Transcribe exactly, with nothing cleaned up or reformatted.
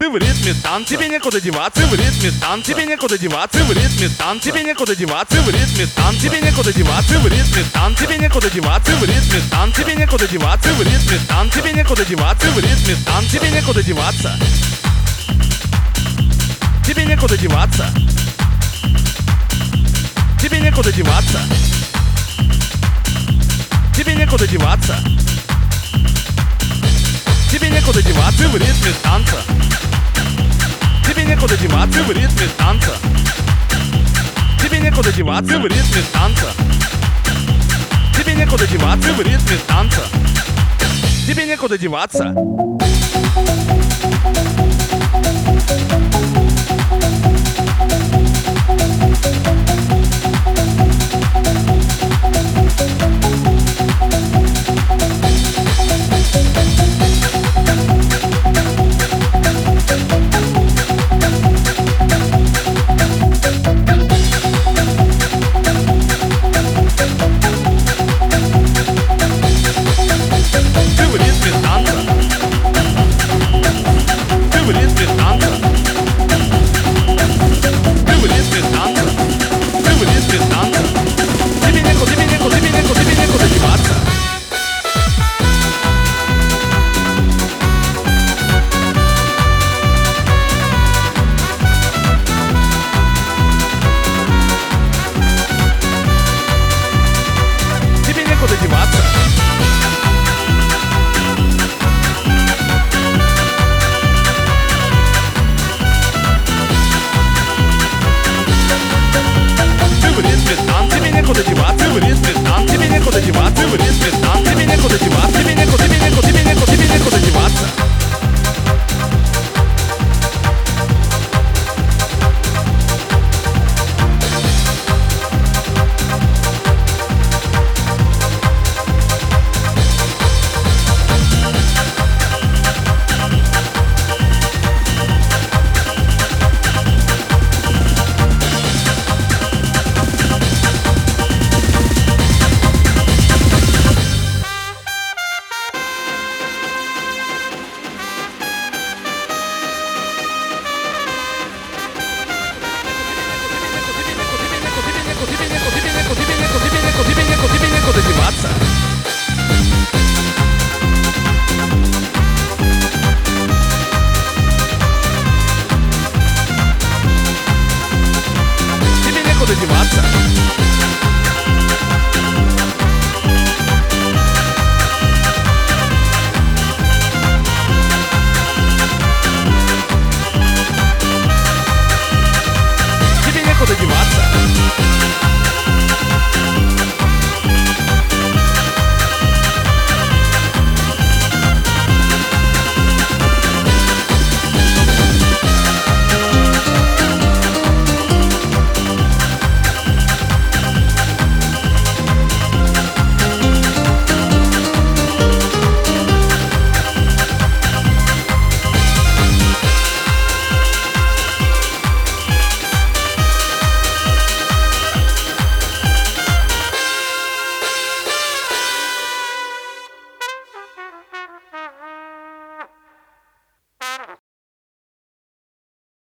деваться в ритме танца. Тебе некуда деваться в ритме танца. Тебе некуда деваться в ритме танца. Тебе некуда деваться в ритме танца. Тебе некуда деваться в ритме танца. Тебе некуда деваться в ритме танца. Тебе некуда деваться в ритме танца. Тебе некуда деваться в ритме танца. Тебе некуда деваться. Тебе некуда деваться. Тебе некуда деваться. Тебе некуда деваться. Тебе некуда деваться в ритме танца. Тебе некуда деваться в ритме танца. Тебе некуда деваться в ритме танца. Тебе некуда деваться в ритме танца. Тебе некуда деваться.